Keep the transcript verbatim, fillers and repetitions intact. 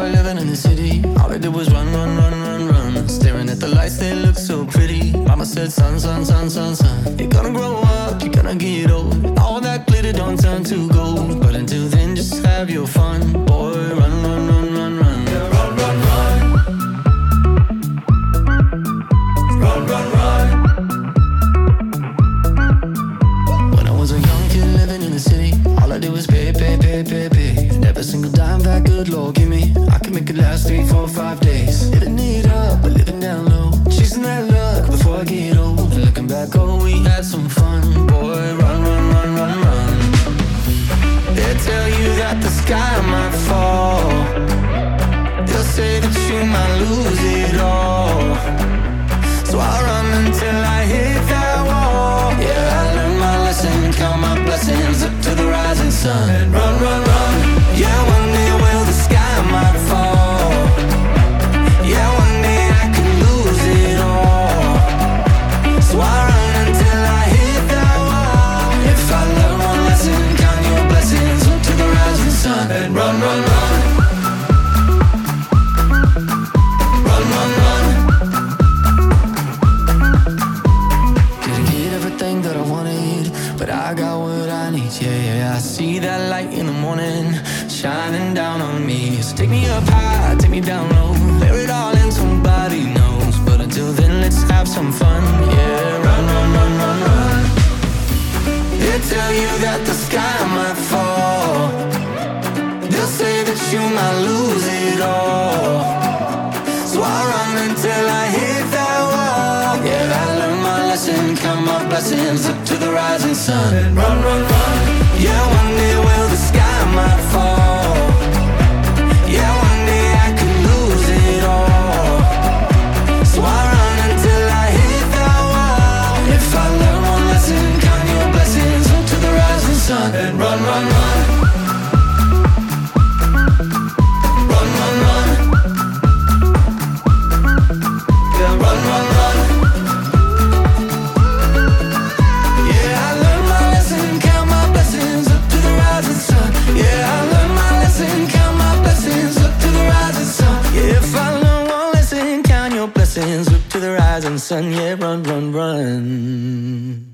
living in the city. All I did was run, run, run, run, run. Staring at the lights, they look so pretty. Mama said, son, son, son, son, son, you're gonna grow up, you're gonna get old. All that glitter don't turn to gold. But until then, just have your fun. Boy, run, run, run, run, run. Yeah, run, run, run. Run, run, run. When I was a young kid living in the city, all I did was pay, pay, pay, pay, pay. And every single dime that good Lord give me, I could make it last three, four, five days. Living it up, but living down low, chasing that luck before I get old. And looking back, oh, we had some fun. Boy, run, run, run, run, run. They tell you that the sky might fall. They'll say that you might lose it all. So I run until I hit that wall. Yeah, I learned my lesson, count my blessings up to the rising sun. And run, run, run. Yeah, one day, well, the sky might fall. Yeah, one day I could lose it all. So I run until I hit that wall. If I learn one lesson, count your blessings up to the rising sun. And run, run, run. Run, run, run. Didn't get everything that I wanted, but I got what I need. Yeah, yeah, I see that light in the morning shining down on me. So take me up high, take me down low, bear it all and somebody knows. But until then, let's have some fun. Yeah, run, run, run, run, run. They tell you that the sky might fall. They'll say that you might lose it all. So I run until I hit that wall. Yeah, I learned my lesson, count my blessings up to the rising sun. And run, run, run. Yeah, one day, well, the sky might fall. Yeah, one day I could lose it all. So I run until I hit that wall. If I learn one lesson, count your blessings up to the rising sun. And run, run, run. Run, run, run. Yeah, run, run, run. Yeah, I learned my lesson, count my blessings up to the rising sun. Yeah, I learned my lesson, count my blessings up to the rising sun. Yeah, if I learn one lesson, count your blessings up to the rising sun. Yeah, run, run, run.